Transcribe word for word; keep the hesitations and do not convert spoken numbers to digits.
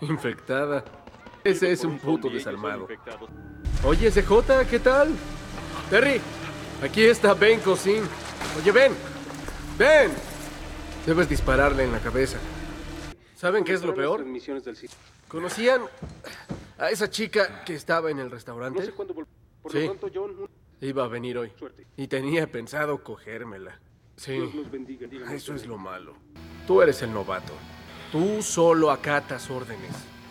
Infectada. Ese es un puto desalmado. Oye, C J, ¿qué tal? Terry, aquí está Ben Cousin. Oye, Ben. Ben. Debes dispararle en la cabeza. ¿Saben qué es lo peor? ¿Conocían a esa chica que estaba en el restaurante? No sé cuándo vol- Por Sí. lo pronto, John, Iba a venir hoy. suerte. Y tenía pensado cogérmela. Sí. Dios los bendiga. Díganme Eso es ustedes. lo malo. Tú eres el novato. Tú solo acatas órdenes.